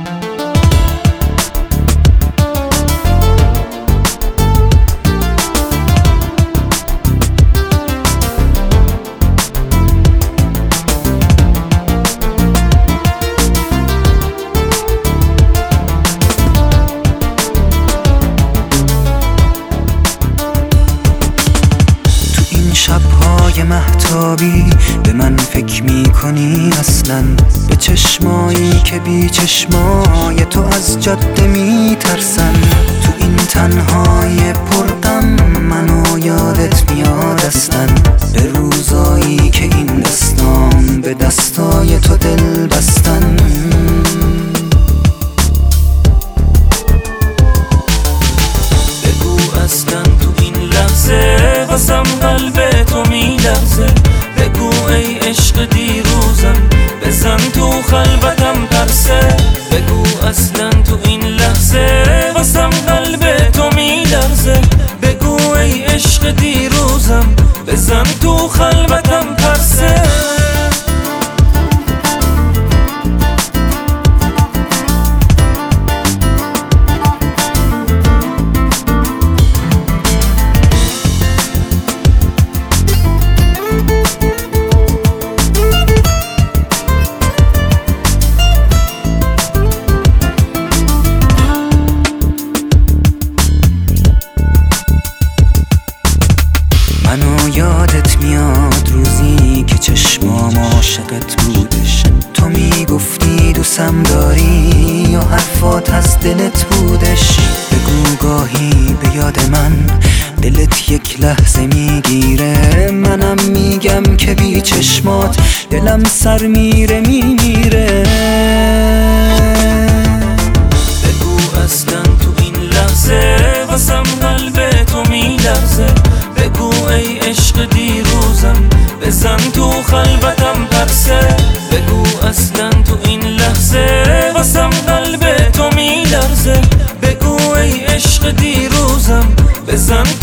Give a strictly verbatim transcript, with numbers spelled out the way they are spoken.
شب‌های مهتابی به من فکر می‌کنی اصلاً، به چشمایی که بی چشمای تو از جاده می‌ترسن. تو این تنهای پرغم منو یادت میاد اصلاً، به روزایی که این دستام به دستای تو دل بستن. بگو اصلاً تو این لحظه واسم قلب تو میلرزه. بگو ای عشق دیروزم بزن تو خلوتم پرسه. بگو اصلا تو این لحظه واسم قلب تو میلرزه. بگو ای عشق دیروزم بزن تو خلوتم پرسه. منو یادت میاد روزی که چشمام عاشقت بودش، تو میگفتی دوستم داری و حرفات از دلت بودش. بگو گاهی به یاد من دلت یک لحظه میگیره، منم میگم که بی چشمات دلم سر میره میمیره. بگو اصلا تو این لحظه واسم قلب تو میلرزه. بگو ای عشق دیروزم بزن تو خلوتم پرسه. بگو اصلا تو این لحظه واسم قلب تو میلرزه. بگو ای عشق دیروزم بزن